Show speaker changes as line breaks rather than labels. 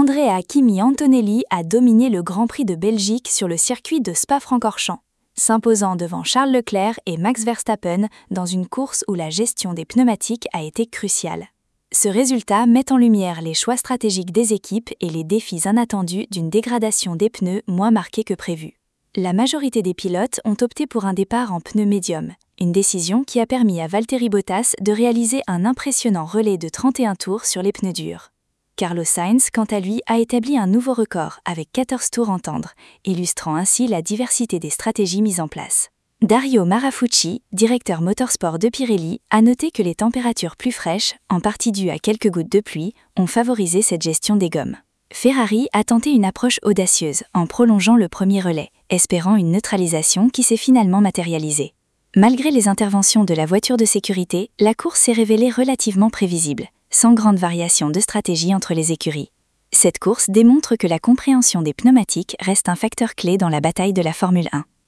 Andrea Kimi Antonelli a dominé le Grand Prix de Belgique sur le circuit de Spa-Francorchamps, s'imposant devant Charles Leclerc et Max Verstappen dans une course où la gestion des pneumatiques a été cruciale. Ce résultat met en lumière les choix stratégiques des équipes et les défis inattendus d'une dégradation des pneus moins marquée que prévu. La majorité des pilotes ont opté pour un départ en pneus médiums, une décision qui a permis à Valtteri Bottas de réaliser un impressionnant relais de 31 tours sur les pneus durs. Carlos Sainz, quant à lui, a établi un nouveau record avec 14 tours en tendre, illustrant ainsi la diversité des stratégies mises en place. Dario Marafucci, directeur motorsport de Pirelli, a noté que les températures plus fraîches, en partie dues à quelques gouttes de pluie, ont favorisé cette gestion des gommes. Ferrari a tenté une approche audacieuse en prolongeant le premier relais, espérant une neutralisation qui s'est finalement matérialisée. Malgré les interventions de la voiture de sécurité, la course s'est révélée relativement prévisible, sans grande variation de stratégie entre les écuries. Cette course démontre que la compréhension des pneumatiques reste un facteur clé dans la bataille de la Formule 1.